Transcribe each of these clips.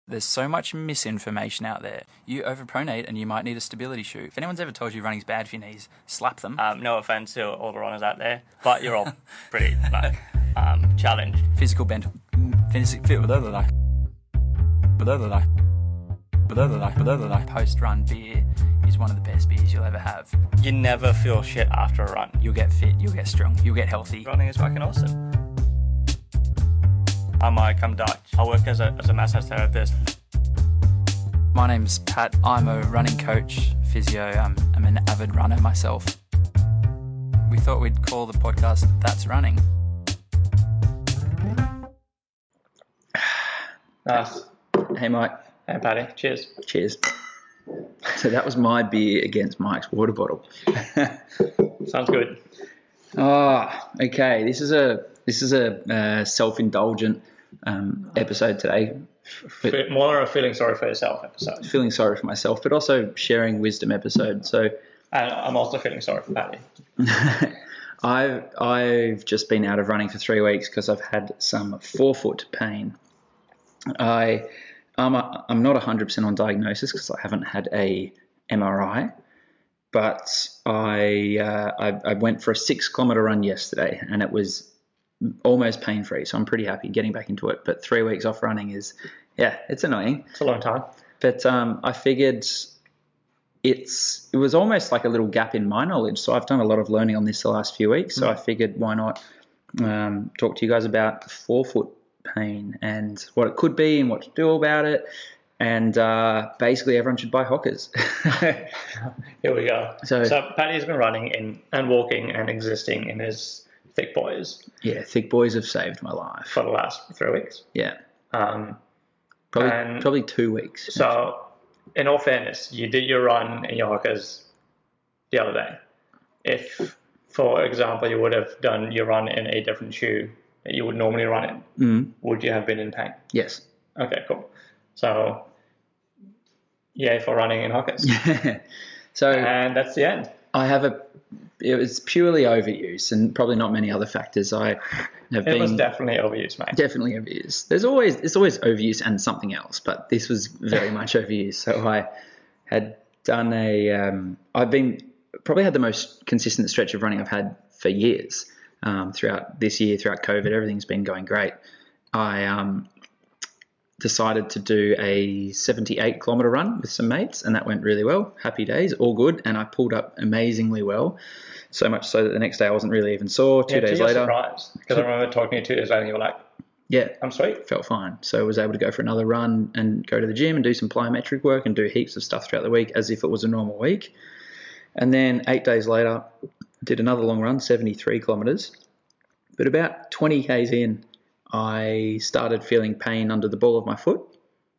There's so much misinformation out there. You overpronate and you might need a stability shoe. If anyone's ever told you running's bad for your knees, slap them. No offense to all the runners out there, but you're all pretty challenged. Physical bent. Post-run beer is one of the best beers you'll ever have. You never feel shit after a run. You'll get fit, you'll get strong, you'll get healthy. Running is fucking awesome. I'm Mike, I'm Dutch. I work as a massage therapist. My name's Pat. I'm a running coach, physio. I'm an avid runner myself. We thought we'd call the podcast That's Running. Nice. Hey, Mike. Hey, Paddy. Cheers. Cheers. So that was my beer against Mike's water bottle. Sounds good. Okay. This is a self-indulgent episode today. More of a feeling sorry for yourself episode. Feeling sorry for myself, but also sharing wisdom episode. So, and I'm also feeling sorry for Paddy. I've just been out of running for 3 weeks because I've had some forefoot pain. I'm not 100% on diagnosis because I haven't had a MRI, but I went for a 6 kilometre run yesterday and it was almost pain-free, so I'm pretty happy getting back into it. But 3 weeks off running it's annoying. It's a long time. But I figured it was almost like a little gap in my knowledge. So I've done a lot of learning on this the last few weeks. So I figured why not talk to you guys about forefoot pain and what it could be and what to do about it. And basically everyone should buy Hokas. Here we go. So Paddy's been running and walking and existing in his Thick Boys. Yeah, Thick Boys have saved my life. For the last 3 weeks. Yeah. Probably 2 weeks. So, actually. In all fairness, you did your run in your Hokas the other day. If, for example, you would have done your run in a different shoe that you would normally run in, would you have been in pain? Yes. Okay, cool. So, yay for running in Hokas. And that's the end. It was purely overuse and probably not many other factors. It was definitely overuse, mate. Definitely overuse. There's always overuse and something else, but this was very much overuse. So I had done I've probably had the most consistent stretch of running I've had for years. Throughout this year, throughout COVID, everything's been going great. I decided to do a 78 kilometre run with some mates, and that went really well. Happy days, all good, and I pulled up amazingly well. So much so that the next day I wasn't really even sore. 2 days later, surprised, because I remember talking to you 2 days later, and you were like, "Yeah, I'm sweet." Felt fine. So I was able to go for another run and go to the gym and do some plyometric work and do heaps of stuff throughout the week as if it was a normal week. And then 8 days later, did another long run, 73 kilometres. But about 20 k's in, I started feeling pain under the ball of my foot,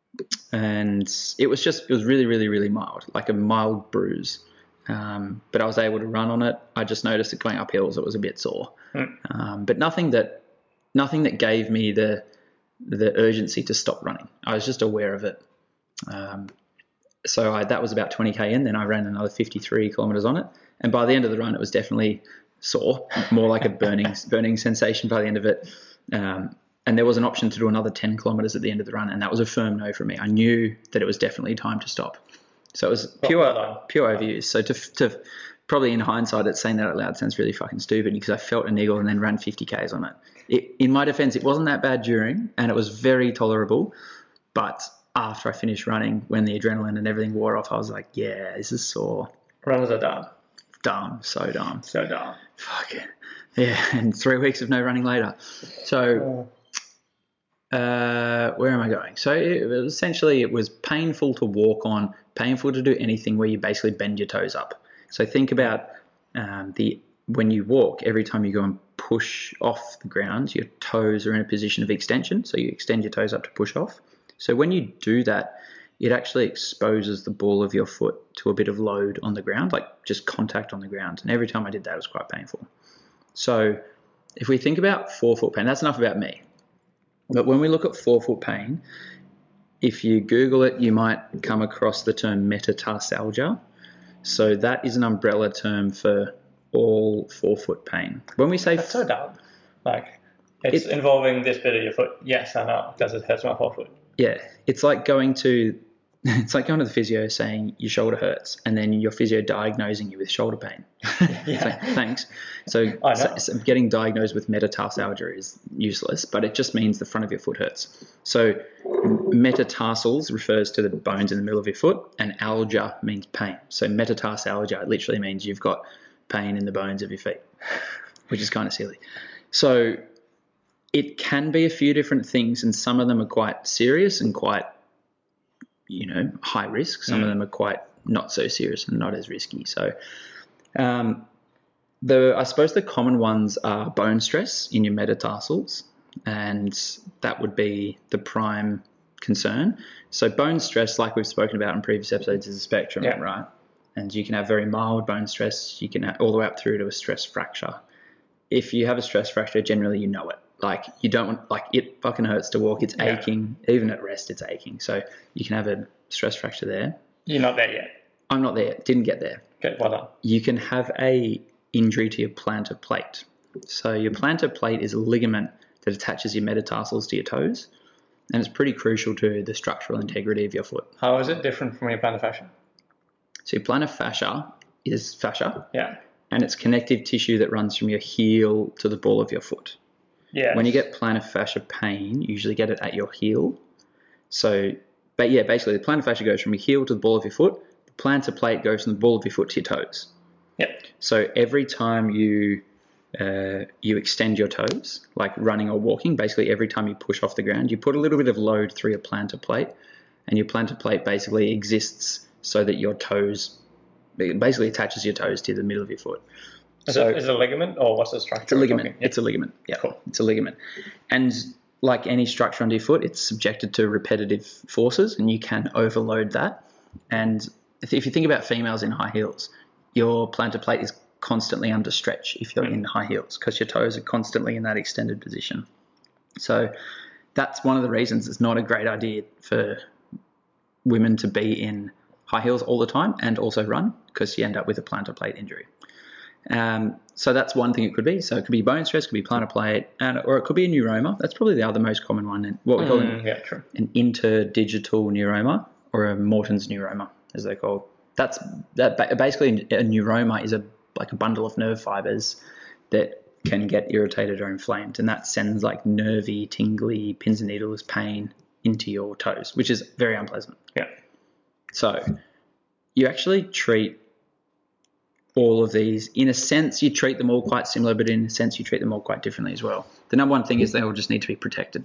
and it was really, really, really mild, like a mild bruise. But I was able to run on it. I just noticed that going up hills, it was a bit sore, but nothing that gave me the urgency to stop running. I was just aware of it. So that was about 20 k in. Then I ran another 53 kilometres on it, and by the end of the run, it was definitely sore, more like a burning sensation by the end of it. And there was an option to do another 10 kilometres at the end of the run, and that was a firm no for me. I knew that it was definitely time to stop. So it was pure overuse. So to probably in hindsight, saying that out loud sounds really fucking stupid because I felt a niggle and then ran 50 k's on it. In my defence, it wasn't that bad during, and it was very tolerable. But after I finished running, when the adrenaline and everything wore off, I was like, yeah, this is sore. Runners are dumb. Dumb, so dumb. So dumb. Fuck it. Yeah, and 3 weeks of no running later. So where am I going? So it was painful to walk on, painful to do anything where you basically bend your toes up. So think about when you walk, every time you go and push off the ground, your toes are in a position of extension. So you extend your toes up to push off. So when you do that, it actually exposes the ball of your foot to a bit of load on the ground, like just contact on the ground. And every time I did that, it was quite painful. So if we think about forefoot pain, that's enough about me. But when we look at forefoot pain, if you Google it, you might come across the term metatarsalgia. So that is an umbrella term for all forefoot pain. When we say that's so dumb. Like it's involving this bit of your foot. Yes, I know, because it hurts my forefoot. Yeah, it's like going to the physio saying your shoulder hurts, and then your physio diagnosing you with shoulder pain. It's like, thanks. So getting diagnosed with metatarsalgia is useless, but it just means the front of your foot hurts. So metatarsals refers to the bones in the middle of your foot, and algia means pain. So metatarsalgia literally means you've got pain in the bones of your feet, which is kind of silly. So it can be a few different things, and some of them are quite serious and quite, high risk. Some of them are quite not so serious and not as risky. So I suppose the common ones are bone stress in your metatarsals, and that would be the prime concern. So bone stress, like we've spoken about in previous episodes, is a spectrum, right? And you can have very mild bone stress. You can have all the way up through to a stress fracture. If you have a stress fracture, generally you know it. Like you don't want, it fucking hurts to walk. It's aching. Even at rest, it's aching. So you can have a stress fracture there. You're not there yet. I'm not there yet. Didn't get there. Okay, well done. You can have a injury to your plantar plate. So your plantar plate is a ligament that attaches your metatarsals to your toes, and it's pretty crucial to the structural integrity of your foot. How is it different from your plantar fascia? So your plantar fascia is fascia. Yeah. And it's connective tissue that runs from your heel to the ball of your foot. Yeah. When you get plantar fascia pain, you usually get it at your heel. So, basically the plantar fascia goes from your heel to the ball of your foot. The plantar plate goes from the ball of your foot to your toes. Yep. So every time you extend your toes, like running or walking, basically every time you push off the ground, you put a little bit of load through your plantar plate, and your plantar plate basically exists so that your toes, it basically attaches your toes to the middle of your foot. Is it a ligament, or what's the structure? It's a ligament. It's a ligament. Yeah, cool. It's a ligament. And like any structure under your foot, it's subjected to repetitive forces, and you can overload that. And if you think about females in high heels, your plantar plate is constantly under stretch if you're in high heels, because your toes are constantly in that extended position. So that's one of the reasons it's not a great idea for women to be in high heels all the time and also run, because you end up with a plantar plate injury. So that's one thing it could be. So it could be bone stress, it could be plantar plate, or it could be a neuroma. That's probably the other most common one. And what we call an interdigital neuroma, or a Morton's neuroma, as they're called. Basically a neuroma is a bundle of nerve fibers that can get irritated or inflamed, and that sends like nervy, tingly, pins and needles pain into your toes, which is very unpleasant. Yeah. So you actually treat all of these. In a sense, you treat them all quite similar, but in a sense, you treat them all quite differently as well. The number one thing is they all just need to be protected,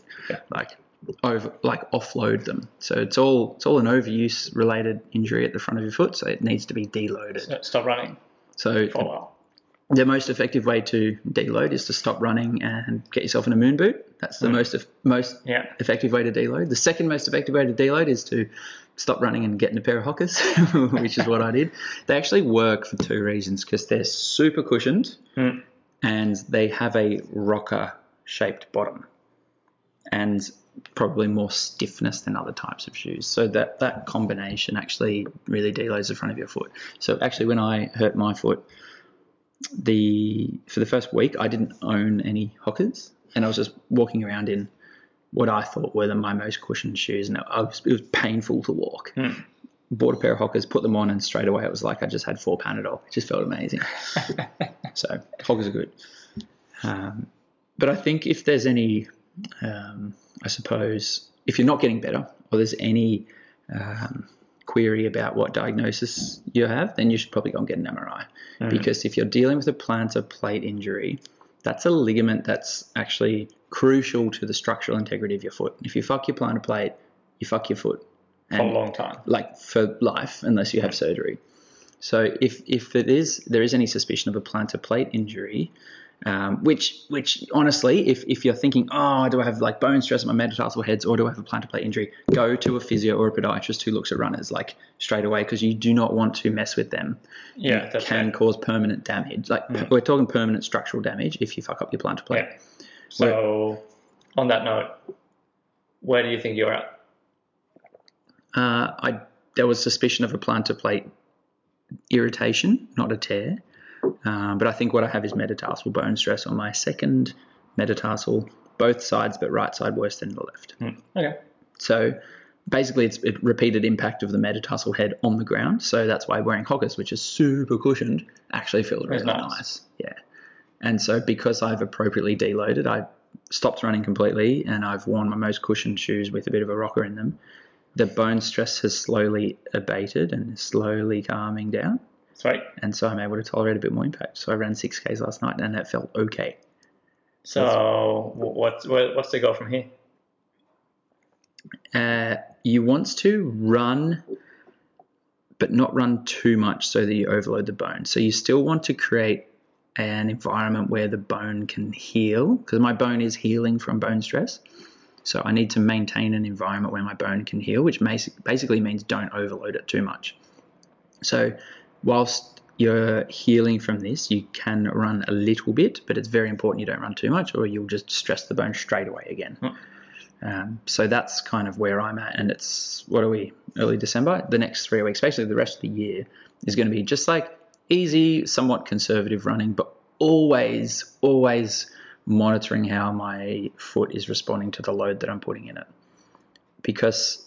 offload them. So it's all an overuse related injury at the front of your foot, so it needs to be deloaded. So stop running. So for a while. The most effective way to deload is to stop running and get yourself an moon boot. That's the most effective way to deload. The second most effective way to deload is to stop running and get in a pair of Hokas, which is what I did. They actually work for two reasons, because they're super cushioned and they have a rocker-shaped bottom and probably more stiffness than other types of shoes. So that combination actually really deloads the front of your foot. So actually when I hurt my foot, for the first week, I didn't own any Hokas, and I was just walking around in what I thought were my most cushioned shoes, and it was painful to walk. Bought a pair of Hokas, put them on, and straight away it was like I just had 4 Panadol. It just felt amazing. So Hokas are good. But I think if there's any, I suppose, if you're not getting better, or there's any query about what diagnosis you have, then you should probably go and get an MRI. Because if you're dealing with a plantar plate injury, that's a ligament that's actually crucial to the structural integrity of your foot. If you fuck your plantar plate, you fuck your foot. For a long time. Like for life, unless you have surgery. So if there is any suspicion of a plantar plate injury, which honestly, if you're thinking, oh, do I have like bone stress at my metatarsal heads, or do I have a plantar plate injury, go to a physio or a podiatrist who looks at runners like straight away, because you do not want to mess with them. Yeah, it can cause permanent damage. We're talking permanent structural damage if you fuck up your plantar plate. Yeah. So on that note, where do you think you're at? There was suspicion of a plantar plate irritation, not a tear. But I think what I have is metatarsal bone stress on my second metatarsal, both sides, but right side worse than the left. Okay. So basically it's a repeated impact of the metatarsal head on the ground. So that's why wearing Hokas, which is super cushioned, actually feels really nice. Yeah. And so because I've appropriately deloaded, I stopped running completely and I've worn my most cushioned shoes with a bit of a rocker in them. The bone stress has slowly abated and is slowly calming down. Sweet. And so I'm able to tolerate a bit more impact. So I ran 6Ks last night and that felt okay. So what's the goal from here? You want to run, but not run too much so that you overload the bone. So you still want to create an environment where the bone can heal, because my bone is healing from bone stress. So I need to maintain an environment where my bone can heal, which basically means don't overload it too much. So whilst you're healing from this, you can run a little bit, but it's very important you don't run too much or you'll just stress the bone straight away again. So that's kind of where I'm at. And it's, what are we, early December? The next 3 weeks, basically the rest of the year, is going to be just like easy, somewhat conservative running, but always monitoring how my foot is responding to the load that I'm putting in it. Because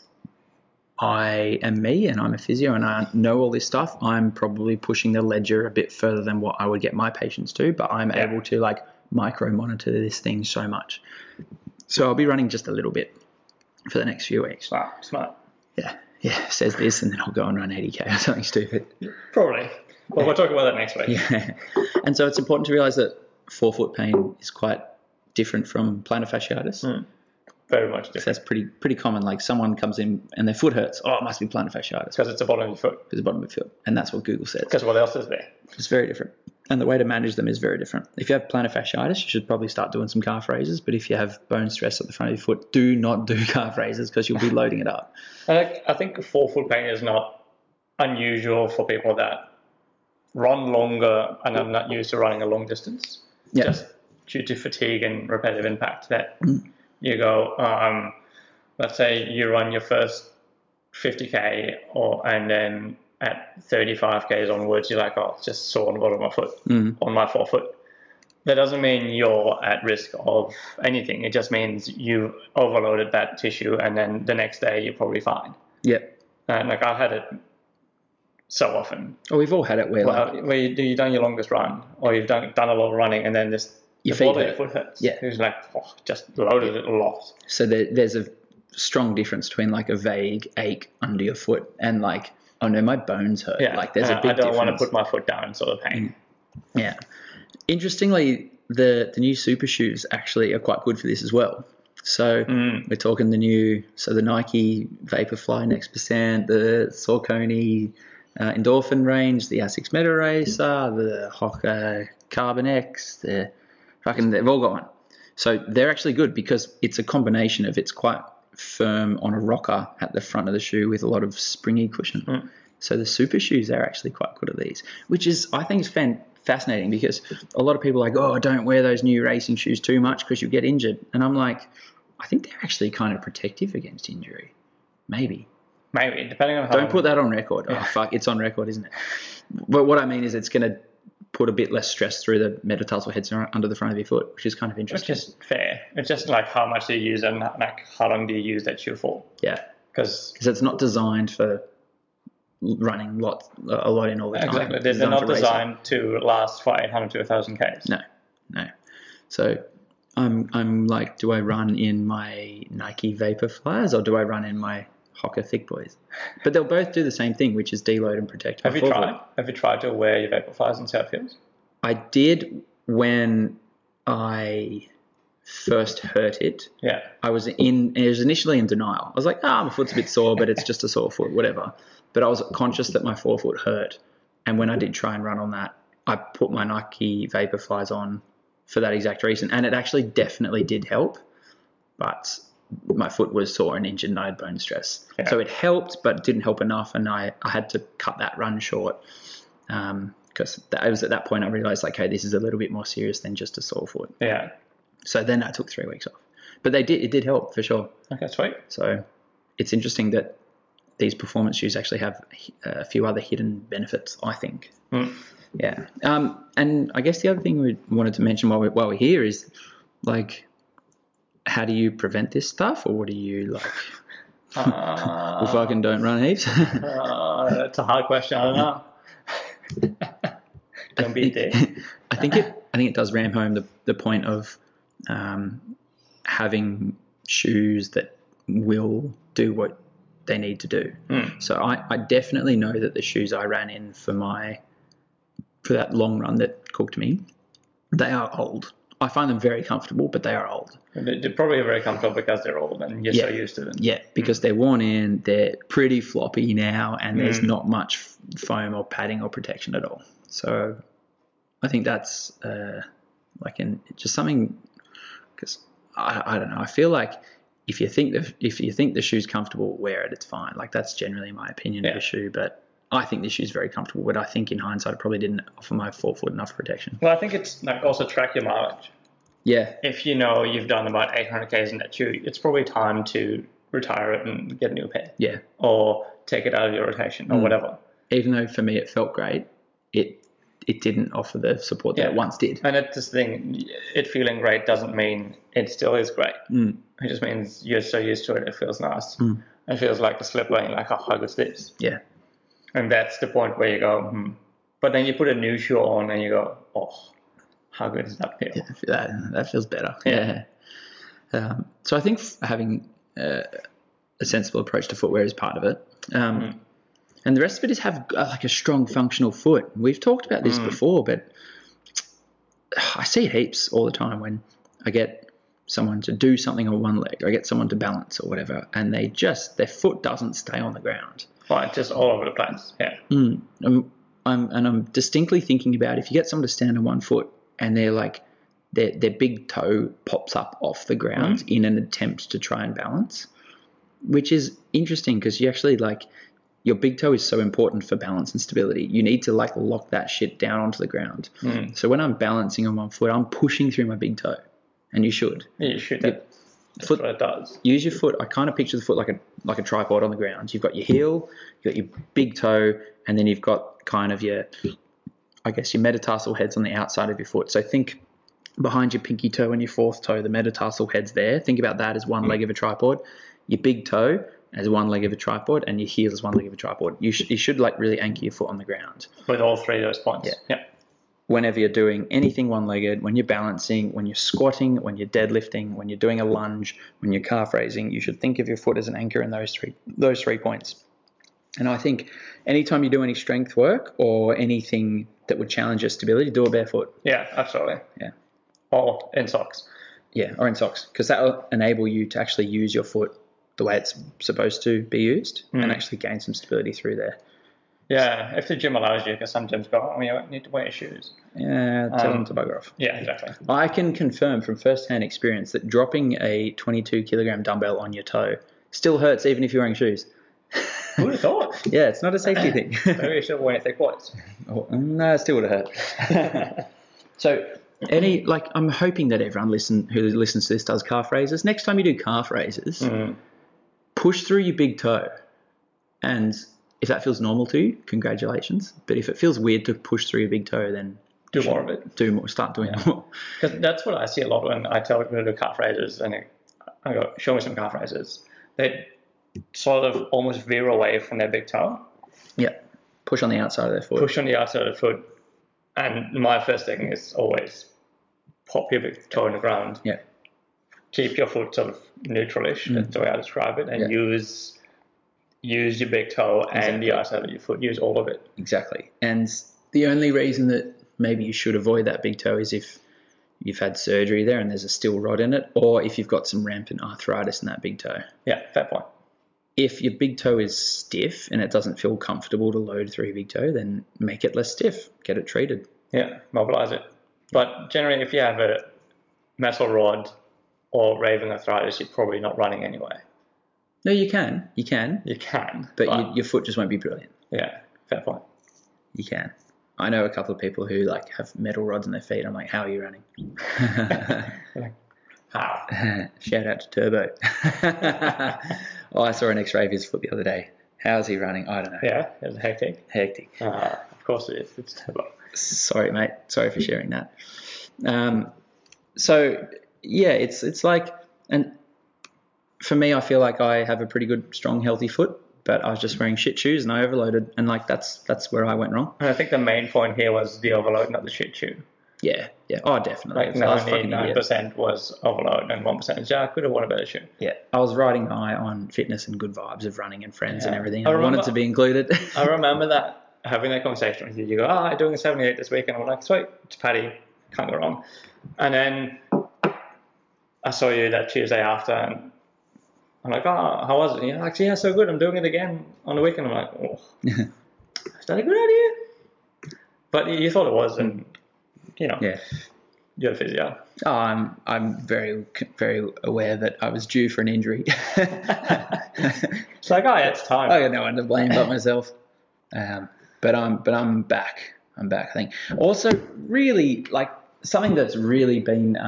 I am me and I'm a physio and I know all this stuff, I'm probably pushing the ledger a bit further than what I would get my patients to, but I'm able to like micro monitor this thing so much. So I'll be running just a little bit for the next few weeks. Wow, smart. Yeah, says this, and then I'll go and run 80K or something stupid. Probably. Well, we'll talk about that next week. Yeah. And so it's important to realize that forefoot pain is quite different from plantar fasciitis. Very much different. So that's pretty common. Like someone comes in and their foot hurts. Oh, it must be plantar fasciitis. Because it's the bottom of your foot. It's the bottom of your foot. And that's what Google says. Because what else is there? It's very different. And the way to manage them is very different. If you have plantar fasciitis, you should probably start doing some calf raises. But if you have bone stress at the front of your foot, do not do calf raises because you'll be loading it up. I think forefoot pain is not unusual for people that run longer and are not used to running a long distance. Yeah. Just due to fatigue and repetitive impact that you go, let's say you run your first 50K and then at 35Ks onwards, you're like, oh, it's just sore on the bottom of my foot, on my forefoot. That doesn't mean you're at risk of anything. It just means you overloaded that tissue and then the next day you're probably fine. Yep. And like I've had it so often. Oh, we've all had it where you've done your longest run or you've done a lot of running and then your foot hurts. Yeah. It's like, just loaded it a lot. So there's a strong difference between like a vague ache under your foot and like, oh no, my bones hurt. Yeah. Like there's a big difference. I don't want to put my foot down sort of pain. Yeah. Interestingly, the new super shoes actually are quite good for this as well. So we're talking the Nike Vaporfly Next Percent, the Saucony Endorphin range, the Asics Meta Racer, the Hoka Carbon X, they've all got one. So they're actually good because it's a combination of it's quite firm on a rocker at the front of the shoe with a lot of springy cushion. So the super shoes are actually quite good at these, which is, I think, is fascinating because a lot of people are like, oh, don't wear those new racing shoes too much because you'll get injured. And I'm like, I think they're actually kind of protective against injury. Maybe, depending on how. Don't put that on record. Oh, fuck, it's on record, isn't it? But what I mean is it's going to put a bit less stress through the metatarsal heads under the front of your foot, which is kind of interesting. Which is fair. It's just like how much do you use and like how long do you use that shoe for? Yeah. Because it's not designed for running a lot in all the time. Exactly. They're not designed to last for 800 to 1,000 Ks. No. So I'm like, do I run in my Nike Vaporflies or do I run in my Hoka Thick Boys? But they'll both do the same thing, which is deload and protect. Have you tried to wear your Vaporflies and see how it feels? I did when I first hurt it. Yeah. It was initially in denial. I was like, my foot's a bit sore, but it's just a sore foot, whatever. But I was conscious that my forefoot hurt. And when I did try and run on that, I put my Nike Vaporflies on for that exact reason. And it actually definitely did help. But my foot was sore and injured and I had bone stress. Yeah. So it helped, but didn't help enough. And I had to cut that run short because it was at that point I realized, like, hey, this is a little bit more serious than just a sore foot. Yeah. So then I took 3 weeks off. But it did help for sure. Okay, sweet. So it's interesting that these performance shoes actually have a few other hidden benefits, I think. Yeah. And I guess the other thing we wanted to mention while we're here is, like, how do you prevent this stuff, or what do you like? Well, fucking don't run heaps. That's a hard question. I don't know. Don't be a dick. I think it does ram home the point of having shoes that will do what they need to do. So I definitely know that the shoes I ran in for that long run that cooked me, they are old. I find them very comfortable, but they are old. They're probably very comfortable because they're old and you're so used to them. Yeah, because they're worn in, they're pretty floppy now, and there's not much foam or padding or protection at all. So I think that's just something, because I don't know. I feel like if you think the shoe's comfortable, wear it. It's fine. Like, that's generally my opinion of a shoe, but I think this shoe's very comfortable, but I think in hindsight it probably didn't offer my forefoot enough protection. Well, I think it's like also track your mileage. Yeah. If you know you've done about 800 Ks in that shoe, it's probably time to retire it and get a new pair. Yeah. Or take it out of your rotation or whatever. Even though for me it felt great, it didn't offer the support that it once did. And it's this thing, it feeling great doesn't mean it still is great. It just means you're so used to it, it feels nice. It feels like the slipper and like, oh, how good is this? Yeah. And that's the point where you go, But then you put a new shoe on and you go, oh, how good does that feel? Yeah, that feels better. Yeah. So I think having a sensible approach to footwear is part of it. And the rest of it is have like a strong functional foot. We've talked about this before, but I see it heaps all the time when I get someone to do something on one leg, or I get someone to balance or whatever, and their foot doesn't stay on the ground. Right, just all over the place. Yeah. I'm distinctly thinking about if you get someone to stand on one foot and they're like their big toe pops up off the ground in an attempt to try and balance, which is interesting because you actually your big toe is so important for balance and stability. You need to lock that shit down onto the ground. So when I'm balancing on one foot, I'm pushing through my big toe, and you should. Yeah, you should. That's what it does. Use your foot. I kind of picture the foot like a tripod on the ground. You've got your heel, you've got your big toe, and then you've got kind of your metatarsal heads on the outside of your foot. So think behind your pinky toe and your fourth toe, the metatarsal heads there. Think about that as one leg of a tripod. Your big toe as one leg of a tripod, and your heel as one leg of a tripod. You should really anchor your foot on the ground. With all three of those points. Yeah. Whenever you're doing anything one-legged, when you're balancing, when you're squatting, when you're deadlifting, when you're doing a lunge, when you're calf raising, you should think of your foot as an anchor in those three points. And I think anytime you do any strength work or anything that would challenge your stability, do it barefoot. Yeah, absolutely. Yeah. Or in socks. Yeah, or in socks, because that will enable you to actually use your foot the way it's supposed to be used and actually gain some stability through there. Yeah, if the gym allows you, because some gyms go, oh, you need to wear your shoes. Yeah, tell them to bugger off. Yeah, exactly. I can confirm from first-hand experience that dropping a 22-kilogram dumbbell on your toe still hurts even if you're wearing shoes. Who would have thought? Yeah, it's not a safety thing. Maybe you should have worn thick boys. No, it still would have hurt. So I'm hoping that everyone who listens to this does calf raises. Next time you do calf raises, push through your big toe, and if that feels normal to you, congratulations. But if it feels weird to push through your big toe, then do more of it. Do more. Start doing more. Because that's what I see a lot when I tell people to do calf raises, and I go, show me some calf raises. They sort of almost veer away from their big toe. Yeah. Push on the outside of their foot. Push on the outside of the foot. And my first thing is always pop your big toe in the ground. Yeah. Keep your foot sort of neutralish. That's the way I describe it. And use your big toe and the outside of your foot. Use all of it. Exactly. And the only reason that maybe you should avoid that big toe is if you've had surgery there and there's a steel rod in it, or if you've got some rampant arthritis in that big toe. Yeah, fair point. If your big toe is stiff and it doesn't feel comfortable to load through your big toe, then make it less stiff. Get it treated. Yeah, mobilize it. But generally, if you have a metal rod or raving arthritis, you're probably not running anyway. No, you can. You can. But your foot just won't be brilliant. Yeah, fair point. You can. I know a couple of people who have metal rods in their feet. I'm like, how are you running? How? Shout out to Turbo. I saw an X-ray of his foot the other day. How's he running? I don't know. Yeah, it was hectic. Of course it is. It's Turbo. Sorry, mate. Sorry for sharing that. So, yeah, it's like, and for me, I feel like I have a pretty good, strong, healthy foot, but I was just wearing shit shoes and I overloaded, and like that's where I went wrong. And I think the main point here was the overload, not the shit shoe. Yeah. Oh, definitely. Like 99% was overload and 1% is, I could have worn a better shoe. Yeah, I was riding high on fitness and good vibes of running and friends and everything. I wanted to be included. I remember that, having that conversation with you. You go, I'm doing a 78 this week. And I'm like, sweet, it's Paddy, can't go wrong. And then I saw you that Tuesday after, and I'm like, how was it? And you're like, yeah, so good. I'm doing it again on the weekend. I'm like, oh, is that a good idea? But you thought it was, and, Yeah. You're a physio. Oh, I'm very, very aware that I was due for an injury. It's like, it's time. I got no one to blame but myself. But I'm back. I'm back, I think. Also, really, like, something that's really been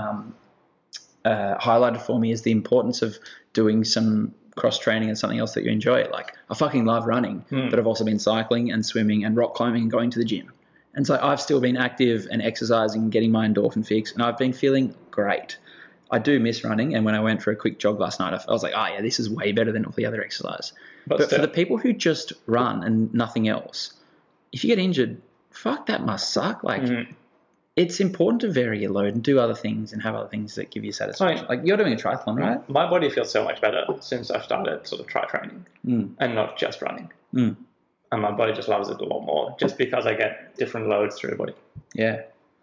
highlighted for me is the importance of doing some cross training and something else that you enjoy. Like, I fucking love running, but I've also been cycling and swimming and rock climbing and going to the gym. And so I've still been active and exercising, getting my endorphin fix, and I've been feeling great. I do miss running, and when I went for a quick jog last night, I was like, this is way better than all the other exercise. But for the people who just run and nothing else, if you get injured, fuck, that must suck. Like, it's important to vary your load and do other things and have other things that give you satisfaction. Like, you're doing a triathlon, right? My body feels so much better since I've started sort of tri-training and not just running. And my body just loves it a lot more just because I get different loads through the body. Yeah.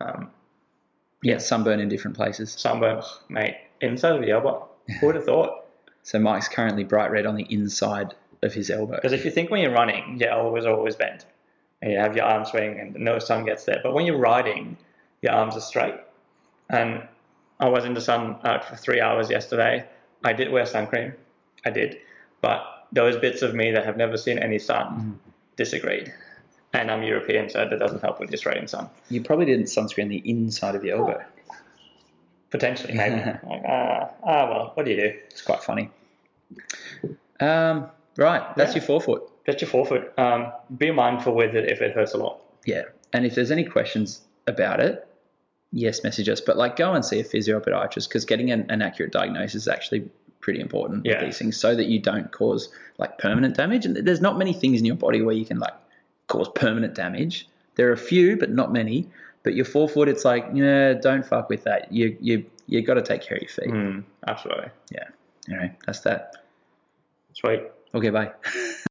Sunburn in different places. Sunburn, mate, inside of the elbow. Who would have thought? So Mike's currently bright red on the inside of his elbow. Because if you think when you're running, your elbow is always bent. And you have your arm swing and no sun gets there. But when you're riding, your arms are straight. And I was in the sun out for 3 hours yesterday. I did wear sun cream. I did. But those bits of me that have never seen any sun disagreed. And I'm European, so that doesn't help with the Australian sun. You probably didn't sunscreen the inside of the elbow. Potentially, maybe. Well, what do you do? It's quite funny. Right, that's your forefoot. That's your forefoot. Be mindful with it if it hurts a lot. Yeah, and if there's any questions about it, yes, message us. But like, go and see a physiopodiatrist, because getting an accurate diagnosis is actually pretty important with these things, so that you don't cause like permanent damage. And there's not many things in your body where you can like cause permanent damage. There are a few, but not many. But your forefoot, it's like, don't fuck with that. You got to take care of your feet. Absolutely. Yeah. All right, that's that. Sweet. Okay, bye.